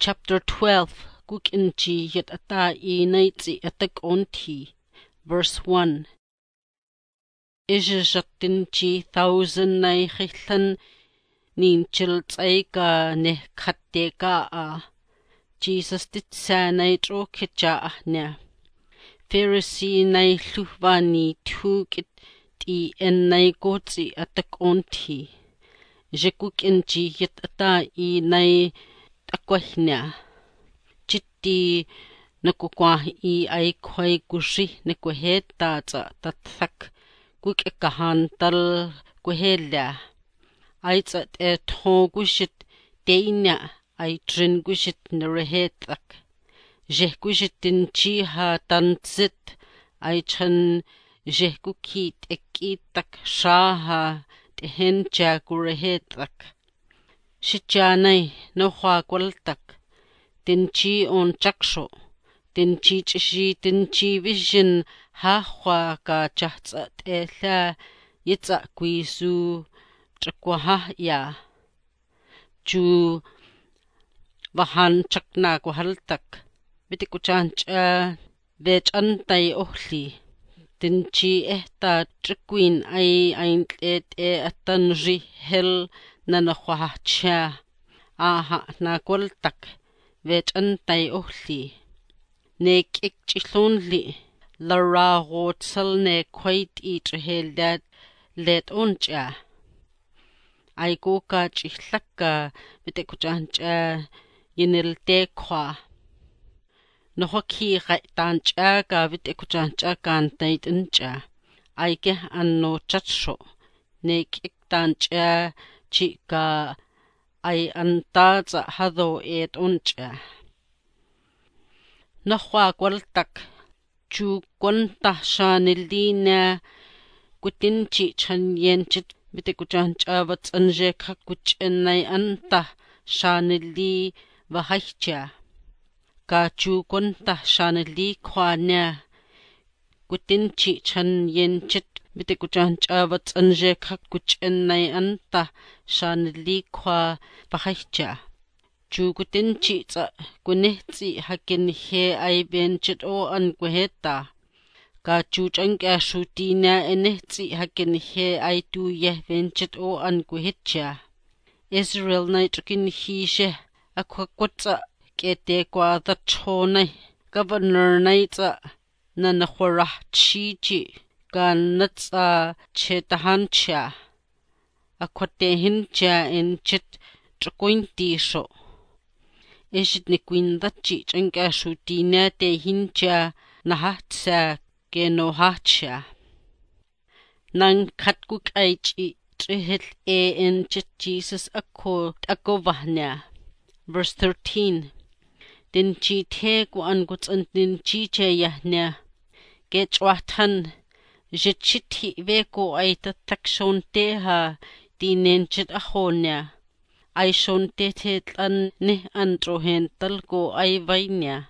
Chapter 12 Kukinchi yet ata inaitsi atak onti. Verse 1. Ishatinchi 1,000 nai khitlan ninchil tsaika ne khatteka a. Jesus ditsa nai trokitja ahnya. Pharisee nai luvani tukit ti en nai gotsi atak onti. Jekukinchi yet ata nai akwahnya. Chitti nakukwahi ay kway kushi nekwaheta tsa tathak kukekahantal kwahela. Ay tsa thon kushit teina ay trin kushit nerehetak. Jeh kushitin chiha tanzit ay chan jeh kukit ekitak shaha tehencha kurehetak. Shichanay nohwa kwaltak. Tinchi on chaksho. Tinchi chishi tinchi vision hahwa ka chahtsat etha yitsa kwisu chakwaha ya. Chu vahan chakna kwahaltak. Bitikuchancha vechantay ohli. Tinchi ehta chikwin ay aintlet atanri hel nanahwahacha. Aha na kwaltak. Vechantay ohli. Nekik chihlonli. Laragotsal ne kwait itrahel let oncha. Ay koka chihlaka bitikuchancha yinilte kwa. Nohaki tancha ka bitikuchancha kantait incha. Ay ke anno chatsho. Nekik tancha chika ay antaza hado et oncha. Nahwa kwaltak. Chu kwanta shanilina kutinchi chan yenchit bitikuchancha vatsanje kakuchenay anta shanili vahaycha. Ka chu kwanta shanili kwanya kutinchi chan yenchit bitikuchancha vatsanje kakuchenay anta shanili kwa vahaycha. Chu kutinchi tsa kunehti hakin he ay benchit o an kuheta. Ka chu chankya shutina enehti hakin he ay tuyeh benchit o an kuhitcha. Israel na chukin hi she akwakwatsa kete kwa dachonay. Governor na tsa nanahwarah chichi ka natsa chetahancha. Akwatehincha enchit chukwinti sho. Ishit ni kwindachi chanka shutina te hincha nahatsa ke nohacha. Nang katkuk aichi trihil enchit Jesus akovahnya. Verse 13. Dinchi te ku anguts and dinchi che yahnya. Gechwatan jichiti veko ay tatakshon teha dinenchit ahonya. Ay shon tetetlan ne antrohen talko ay vainya.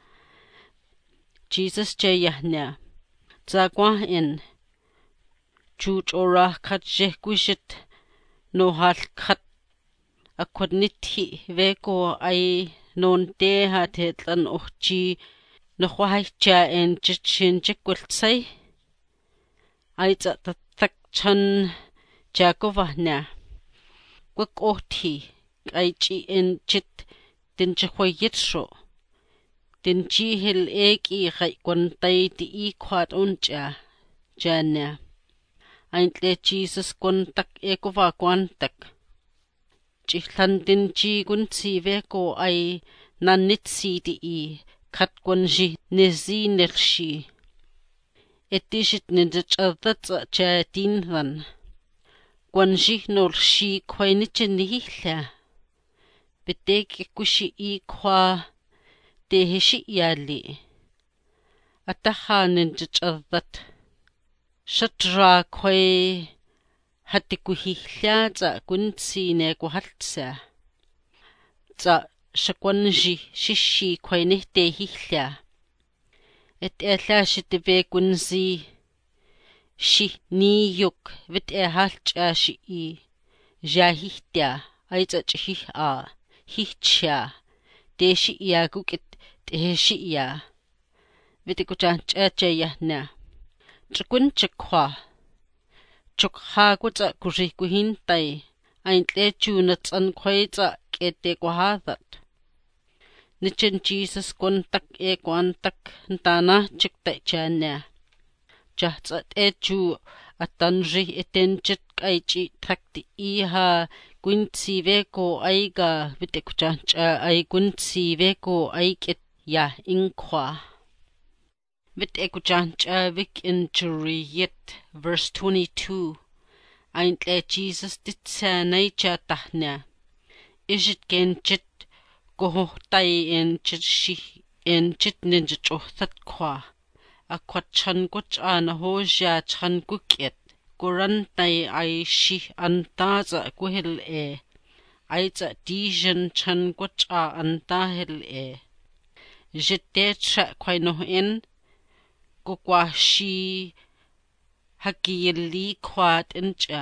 Jesus che yahnya. Zagwahin. Chuch ora kat jehkushit no hal kat akwadniti veko ay non teha tetlan ohchi no hwahcha en chichin chikwiltsay. Ay tatak chan jakovahnya. Kwak ohti kaichi en chit tinchahwayitsho. Tinchihil eki kwantay ti ikwat oncha. Janya. Aintle Jesus kwantak ekova kwantak. Chihlan tinchi kunsi veko ay nanitsi ti kat kwanji nizi nilshi. Etishit ninjachadatsa cha tinvan. Kwanji nolshi kway nichin nihila. Bitek kushi kwa tehishi yali. Ataha ninjachadat. Shatra kway hatikuhihla tsa kunsi ne kuhaltsa. Tsa shakwanji shishi kway nihte hihla. Et ela shitive kunzi. Shi niyuk vit halcha shi jahihtia aitsa hihcha teeshi'ya kuk'it teeshi'ya vitikucha'ch'achayahna ch'ukunchikwa chukha kutsa kurikuhintay aintlechu natsankhwaitsa k'etekwahathat nichin Jesus kontak kwantak ntana chiktaychana chahtsa techu atanri etenchit kaichi thakti iha kuintsiveko aiga vitekucha'cha ai kuintsiveko aikit ya inkwa vitekucha'cha vikinchuriyet verse 22 aintle Jesus titsanay chatahna ishit kenchit kohohtay enchit ninjachothat kwa akwachan kuchana hojya chan kukyet kurantay ay shi antaza kuhil aitsa dijan chan kucha antahil jitetra kwainohin kukwashi hakiyili kwat incha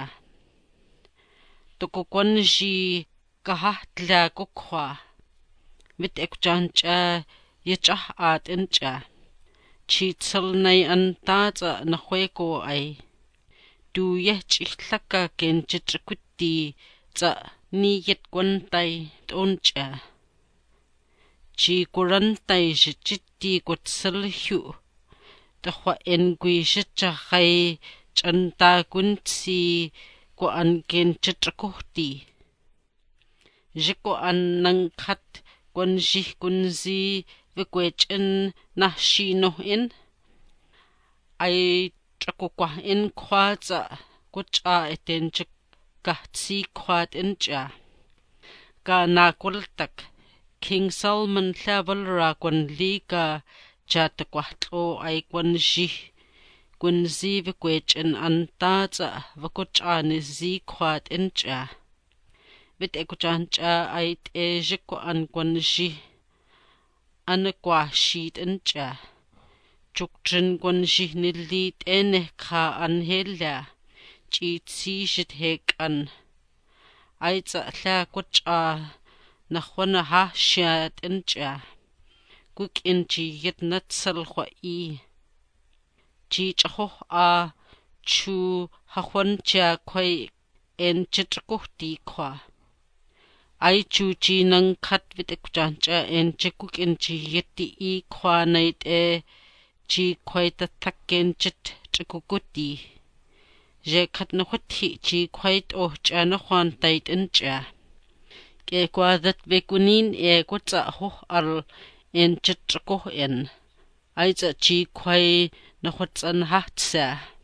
tukukwanji kahahtla kukwa vitekchancha yachah at incha chitsalnay antaza nahueko ay tuyeh ch'ihlaka kenchitrikutti tsa niyet kwantay toncha chi kurantay jichitti kutsalhyu tahwa enguishichakhay chanta kuntsi ko an kenchitrikuhti jiko an nangkhat kwanjih kunzi vikwechin nahshinohin ay chakukwahin kwatsa kucha etenchik kahtsi kwat incha ka nakultak King Solomon hlavalra kwanlika chatakwahlo ay kwanjih kunzi vikwechin antatsa vakucha nizi kwat incha vitekuchancha ay tejiko an kwanjih anakwashit incha chukchin kwanjih nilit enekha anhela chitsi shithek'an aitsa hla kucha nakhwana hahshat incha kuk'inchi yitnatsal khwa'i chichahoh chu hahwancha khway enchitrikuhti khwa ay chu chinang khat vitekuchancha enchikuk'inchi yiti khwa naite chi khway tathakenchit chikukuti je khat nahuthi chi khway tohcha nahuantay incha kekwadat vekunin kutsa hoh al enchitrikuh aitsa chi khway nahuatsan hahtsa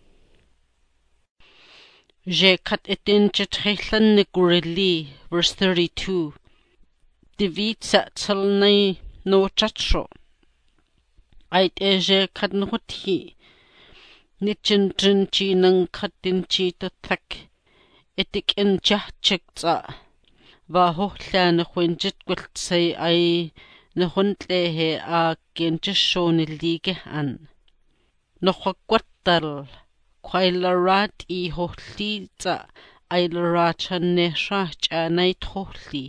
je khat etenchit khaylan nikurili verse 32 divitsa tsalnay no chacho aite je khat nahuthi nichintrin chi nang khatin chi tathak etik enchahchiksa va hohla nahuenchit kwaltsay ay nahuntle kenchishonilike an nahuakwattal khwailarat hohlitsa ay larachanne shahchanay thohli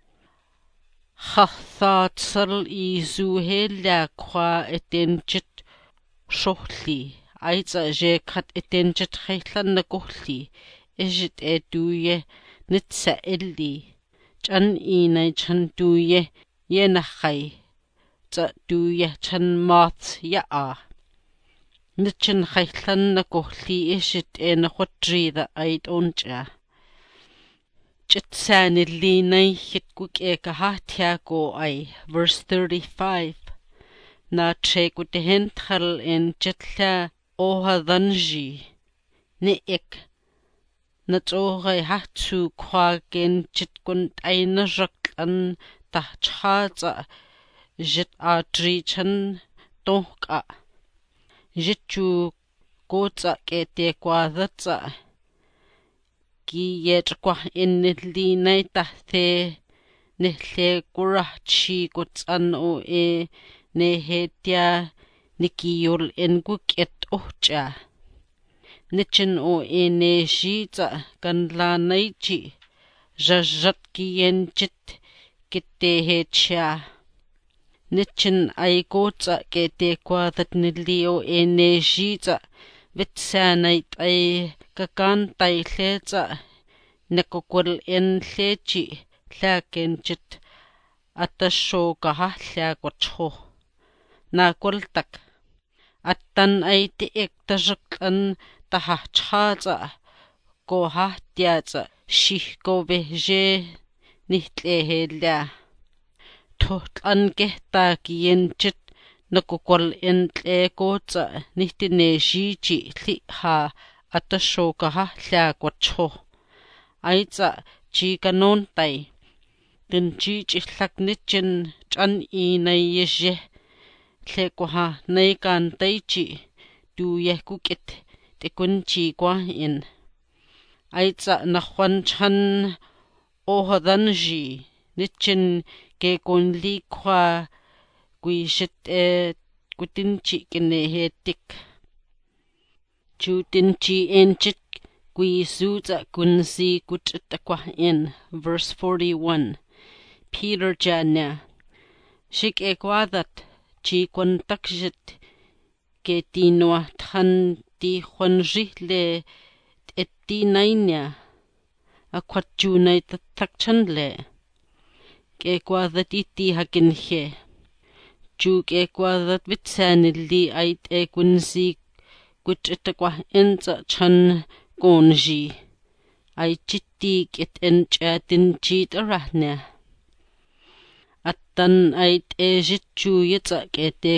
khathatsal zuhela khwa etenchit shohli aitsa je khat etenchit khaylan nakuhli ejit tuye nitsa illi chan inay chan tuye yenakhay tsa tuye chan moth ya'a nichin khaylan nakuhli ejit nahuatrida ay toncha chitsanili nay hitkuk'ekahathya ko ay verse 35 na chekuthenthal enchitla ohadanji ni'ik natsohay hahtsu kwa kenchitkunt ay naraklan tahchatsa jit atrichan tohka jitchu kotsa ketekwadatsa kiyetrkwah innilinay tahthe nehle kurahchi kutsan nehetya nikiyol enkuk'et ohcha nichin neshitsa kanlanaychi rajat kiyenchit kitehechya nitchin aigotsa ketekwadat nilio energy-tsa vitsanait ay kakantay tletsa nakukwal enlechi llakenchit atasho kahallakwatsho nakwaltak attan ay tiik tajaqlan tahachhatsa kohahtiatsa shihkovehje nihtlehelya thuhtlan kehtakiyenchit nakukwal entlekotsa nihtineshichi liha atasho kahallakwatsho aitsa chikanontay tinchichi llaknichin chan inayeshe tlekwaha naikantaychi tuyehkukit tikunchi kwain aitsa nakhwanchan ohodanji nichin kekonli kwa kuishit kutinchi kinehetik chutinchi enchit kuisutsa kunsi kuchitakwain. Verse 41. Peter janya shik ekwadat chi kwantakshit ke tinwa than ti khwanjihle ettinainya akwatchunay tatakchanle ke kwadat iti hakinhe chu ke kwadat vitsanili ait kunsi kuchitakwa enza chan konji ay chitti kit enchatinchi tarahnya attan ay ejitchu yitsa kete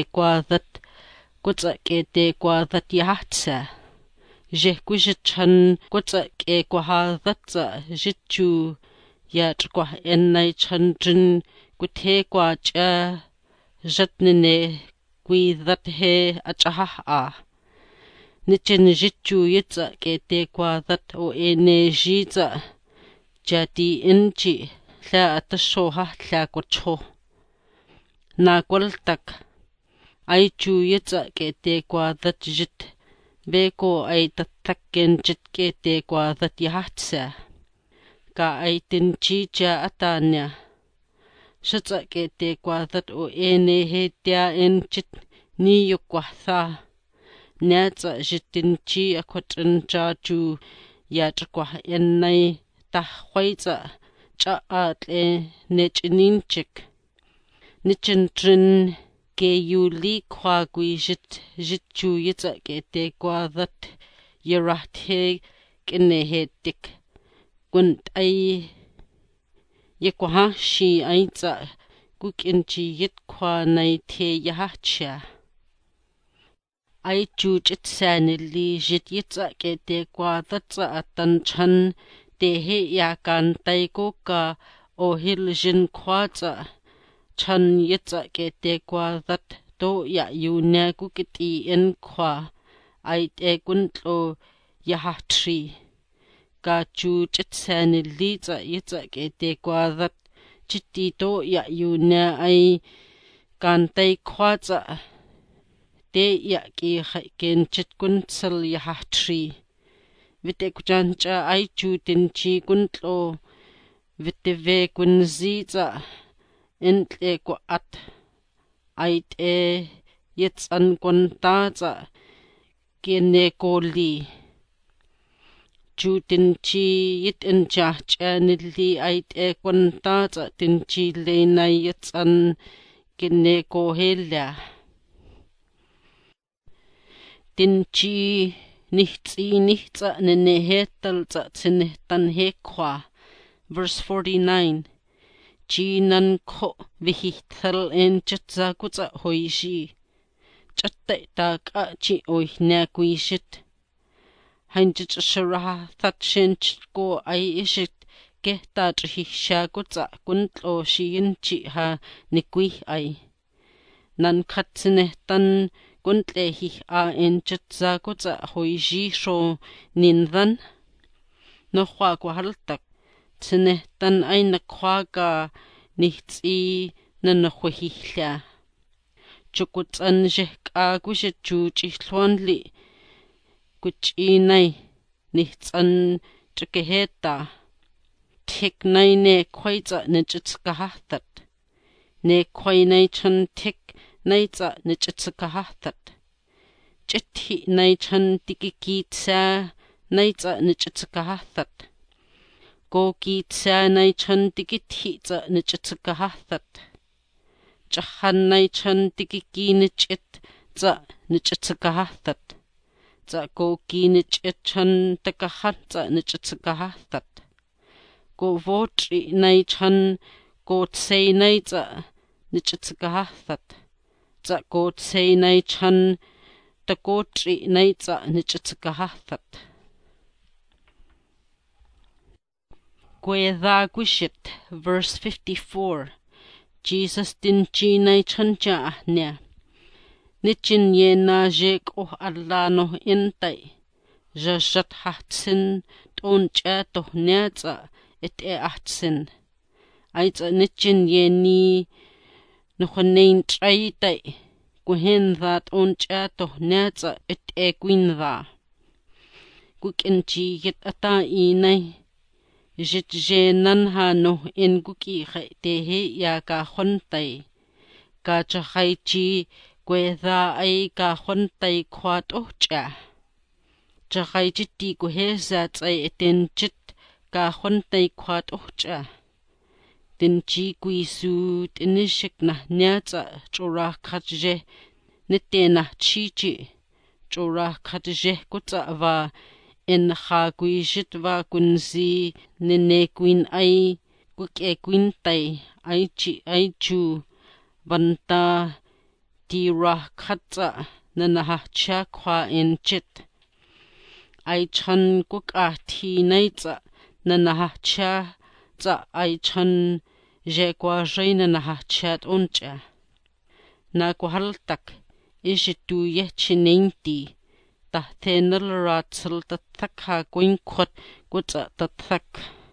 kwadat yahatsa jehkushichan kutsa ke kwahadatsa jitchu yachkwa ennay chandrin kuthe kwacha jatnine kuidat he achaha nichin jitchu yitsa kete kwadat o energy-tsa jati inchi lla atashoha lla kwatsho nakwaltak ay chu yitsa kete kwadat jit beko ay tattakenchit kete kwadat yahatsa ka ay tinchicha atanya shatsa kete kwadat o enehetia enchit niyukwatha nyatsa jitinchi akwatrinchachu yachkwa ennay tahwaitsa chaatle nechininchik nichintrin keyuli kwa kuishit jitchu yitsa kete kwadat yarahthe kinehetik kunt ay yekwahashi aitsa kukinchi yitkwa naithe yahachya ay chuchitsanili jit yitsa kete kwadatsa atanchan tehe yakantay koka ohil jinkwatsa chan yitsa kete kwadat to ya yunya kukiti enkwa ay te kuntlo yahatri ka chuchitsanili yitsa kete kwadat chiti to ya yunya ay kantay kwatsa te ya ki kenchit kuntsal yahatri vite kuchancha ay chutinchi kuntlo viteve kunzitsa entle kwaat ay te yitsan kwantatsa kinekoli chutinchi yitinchahchanili ay te kwantatsa tinchi lenay yitsan kinekohelya tinchi nihtsa nenehetaltsa tsinehtan hekwa. Verse 49. Chinan kho vihithal enchitsa kutsa hoishi chatte taka chi oihnya kuishit hanchit sharaha thatshench ko ay ishit kehta chihisha kutsa kuntlo shiyinchi ha nikuih ay nan khatsinehtan kuntle hi a enchitsa kutsa hoishi sho nindan no khwa kwahaltak tsinehtan ay nakhwaka nihtsi nanakhwihihla chukutsan jehka kushit chuchihlwanli kuchinay nihtsan chukeheta thiknay ne khwaitsa nechitskahahtat ne kwai nei chan tik nei tsa nichitsikahathat. Chithi nei chan tikikitsa nei tsa nichitsikahathat. Go kitsa nei chan tikithi tsa nichitsikahathat. Chahan nei chan tikikinichit tsa nichitsikahathat. Tsa go kinichit chan takahat tsa nichitsikahathat. Go votri nei chan go tsei nei tsa nichitsikahathat. Tsa go tsei nei chan takotri nei tsa nichitsikahathat. Gwedha gwishit, verse 54. Jesus dinchi nei chan ja ahnia. Nichin ye na jek oh alla no intai. Jajat hahtsin ton cha toh tsa et e ahtsin. Aitsa nichin ye ni nukhnein traitai. Guhen dha ton cha toh tsa et e gwindha. Gukinchi yet ata inai. Jit je nanha no in guki tehe ya ka khontai. Ka chahai chi gwedha ay ka khontai kwat cha. Chahai chiti guheza tsay eten chit ka khontai kwat cha. Tin chi guisu tinishik na nyatsa chura khatje nitena chichi. Chura khatje kutsa va in ha guishit va kunzi nene queen ay kuke queen tay ay chi ay chu banta tira khatsa nanaha cha kwa in chit ay chan kuka thi nay tsa nanaha cha tsa ay chan je kwa jay nanaha chat uncha na kuhaltak ishitu ye chineinti ta thenal ratsil tathak ha queen khot kutsa tathak.